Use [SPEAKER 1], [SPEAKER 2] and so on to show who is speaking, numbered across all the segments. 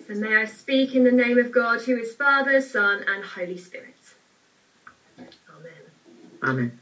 [SPEAKER 1] And may I speak in the name of God, who is Father, Son, and Holy Spirit. Amen.
[SPEAKER 2] Amen.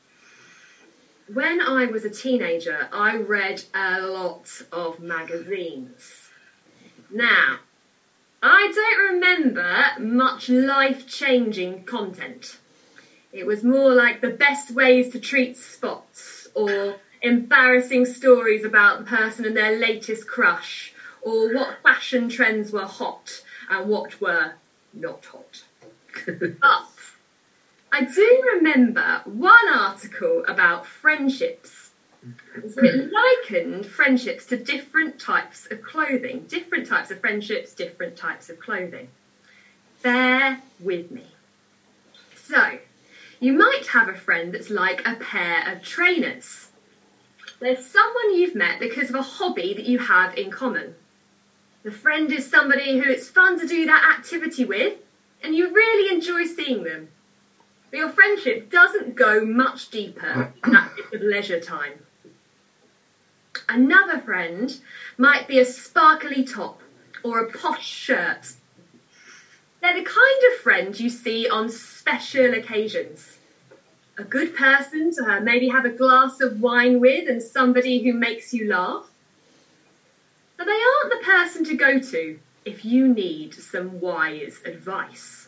[SPEAKER 1] When I was a teenager, I read a lot of magazines. Now, I don't remember much life-changing content. It was more like the best ways to treat spots, or embarrassing stories about the person and their latest crush, or what fashion trends were hot and what were not hot. But I do remember one article about friendships. So it likened friendships to different types of clothing. Different types of friendships, different types of clothing. Bear with me. So, you might have a friend that's like a pair of trainers. There's someone you've met because of a hobby that you have in common. The friend is somebody who it's fun to do that activity with, and you really enjoy seeing them. But your friendship doesn't go much deeper in that bit of leisure time. Another friend might be a sparkly top or a posh shirt. They're the kind of friend you see on special occasions. A good person to maybe have a glass of wine with and somebody who makes you laugh. But they aren't the person to go to if you need some wise advice.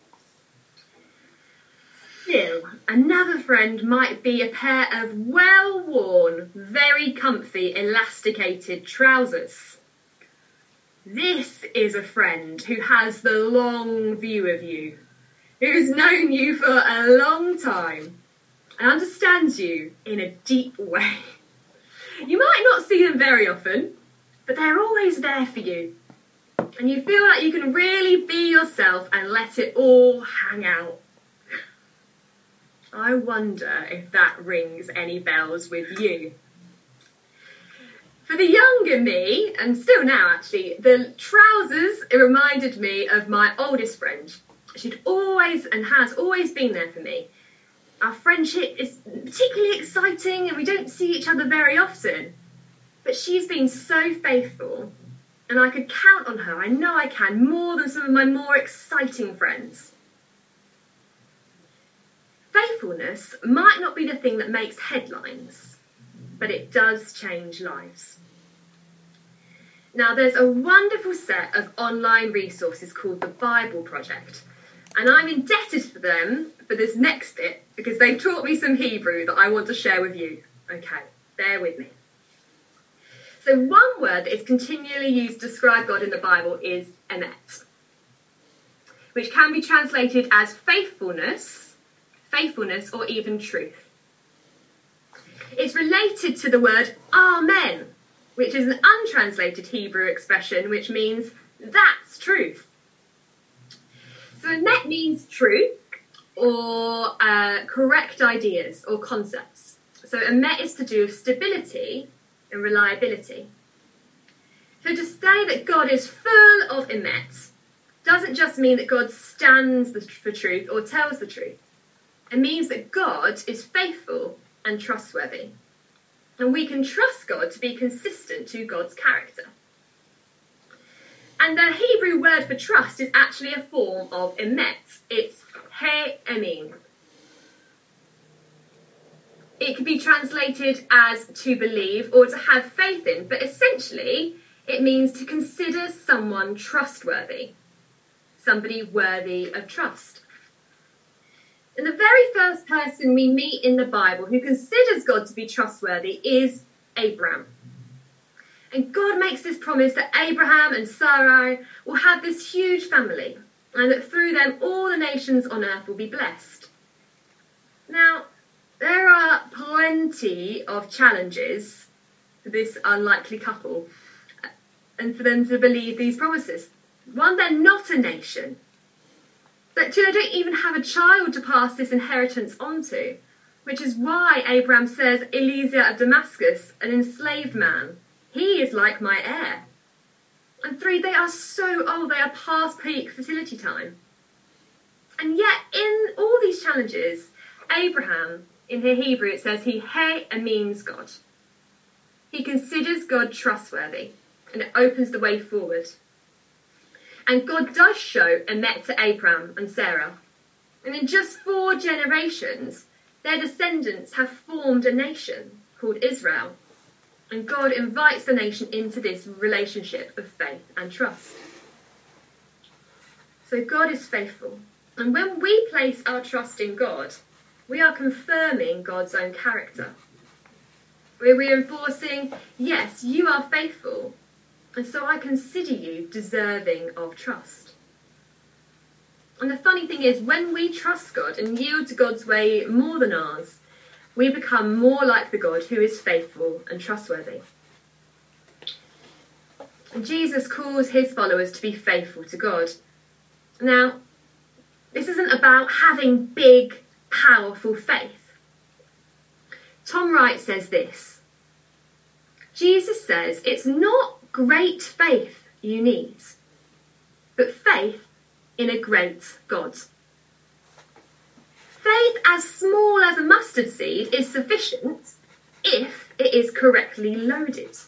[SPEAKER 1] Still, another friend might be a pair of well-worn, very comfy, elasticated trousers. This is a friend who has the long view of you, who's known you for a long time and understands you in a deep way. You might not see them very often, but they're always there for you. And you feel like you can really be yourself and let it all hang out. I wonder if that rings any bells with you. For the younger me, and still now actually, the trousers, it reminded me of my oldest friend. She'd always and has always been there for me. Our friendship is particularly exciting and we don't see each other very often. But she's been so faithful and I could count on her, I know I can, more than some of my more exciting friends. Faithfulness might not be the thing that makes headlines, but it does change lives. Now, there's a wonderful set of online resources called the Bible Project, and I'm indebted to them for this next bit because they taught me some Hebrew that I want to share with you. Okay, bear with me. So one word that is continually used to describe God in the Bible is emet, which can be translated as faithfulness, or even truth. It's related to the word amen, which is an untranslated Hebrew expression which means that's truth. So emet means truth or correct ideas or concepts. So emet is to do with stability and reliability. So to say that God is full of emet doesn't just mean that God stands for truth or tells the truth. It means that God is faithful and trustworthy. And we can trust God to be consistent to God's character. And the Hebrew word for trust is actually a form of emet. It's he-emin. It can be translated as to believe or to have faith in, but essentially it means to consider someone trustworthy, somebody worthy of trust. And the very first person we meet in the Bible who considers God to be trustworthy is Abraham. And God makes this promise that Abraham and Sarai will have this huge family and that through them all the nations on earth will be blessed. Now, there are plenty of challenges for this unlikely couple and for them to believe these promises. One, they're not a nation. But two, they don't even have a child to pass this inheritance on to, which is why Abraham says Eliezer of Damascus, an enslaved man, he is like my heir. And three, they are so old, they are past peak fertility time. And yet, in all these challenges, Abraham, in Hebrew it says he means God. He considers God trustworthy, and it opens the way forward. And God does show Emet to Abraham and Sarah. And in just 4 generations, their descendants have formed a nation called Israel. And God invites the nation into this relationship of faith and trust. So God is faithful. And when we place our trust in God, we are confirming God's own character. We're reinforcing, yes, you are faithful, and so I consider you deserving of trust. And the funny thing is, when we trust God and yield to God's way more than ours, we become more like the God who is faithful and trustworthy. And Jesus calls his followers to be faithful to God. Now, this isn't about having big, powerful faith. Tom Wright says this: Jesus says it's not great faith you need, but faith in a great God. Faith as small as a mustard seed is sufficient if it is correctly loaded.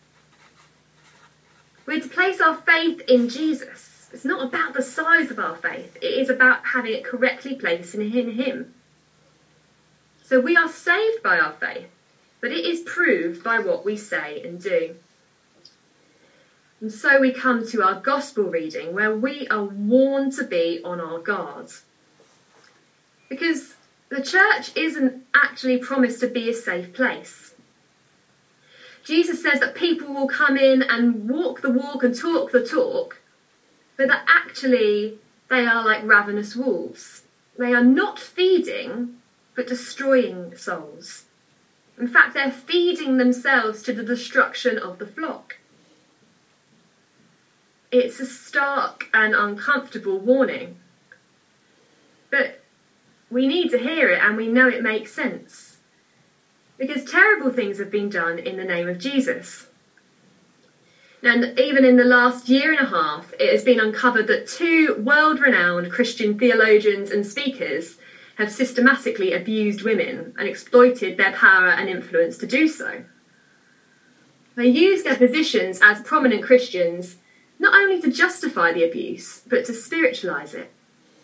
[SPEAKER 1] We're to place our faith in Jesus. It's not about the size of our faith. It is about having it correctly placed in him. So we are saved by our faith, but it is proved by what we say and do. And so we come to our gospel reading, where we are warned to be on our guard. Because the church isn't actually promised to be a safe place. Jesus says that people will come in and walk the walk and talk the talk, but that actually they are like ravenous wolves. They are not feeding, but destroying souls. In fact, they're feeding themselves to the destruction of the flock. It's a stark and uncomfortable warning. But we need to hear it, and we know it makes sense. Because terrible things have been done in the name of Jesus. And even in the last year and a half, it has been uncovered that 2 world-renowned Christian theologians and speakers have systematically abused women and exploited their power and influence to do so. They used their positions as prominent Christians not only to justify the abuse, but to spiritualise it.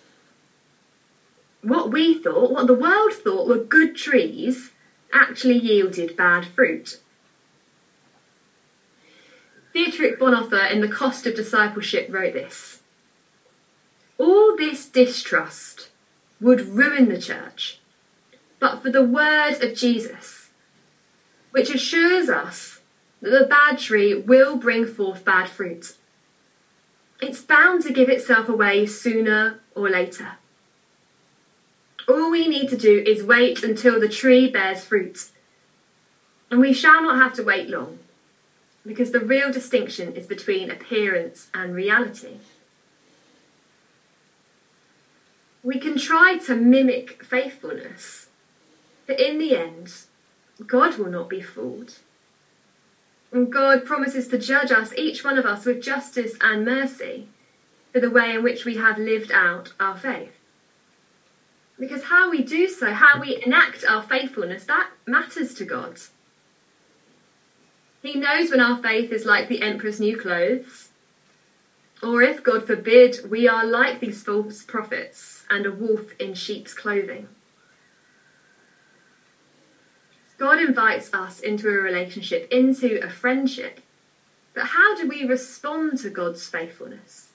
[SPEAKER 1] What the world thought were good trees actually yielded bad fruit. Dietrich Bonhoeffer in The Cost of Discipleship wrote this: all this distrust would ruin the church, but for the word of Jesus, which assures us that the bad tree will bring forth bad fruit. It's bound to give itself away sooner or later. All we need to do is wait until the tree bears fruit. And we shall not have to wait long, because the real distinction is between appearance and reality. We can try to mimic faithfulness, but in the end, God will not be fooled. And God promises to judge us, each one of us, with justice and mercy for the way in which we have lived out our faith. Because how we do so, how we enact our faithfulness, that matters to God. He knows when our faith is like the emperor's new clothes, or if, God forbid, we are like these false prophets and a wolf in sheep's clothing. God invites us into a relationship, into a friendship. But how do we respond to God's faithfulness?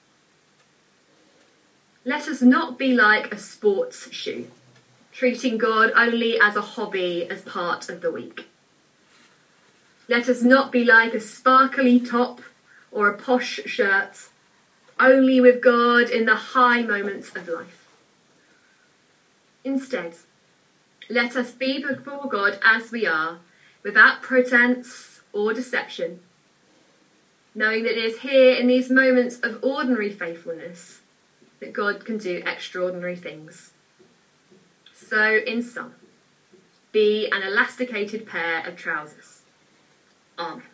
[SPEAKER 1] Let us not be like a sports shoe, treating God only as a hobby as part of the week. Let us not be like a sparkly top or a posh shirt, only with God in the high moments of life. Instead, let us be before God as we are, without pretense or deception, knowing that it is here in these moments of ordinary faithfulness that God can do extraordinary things. So, in sum, be an elasticated pair of trousers. Amen.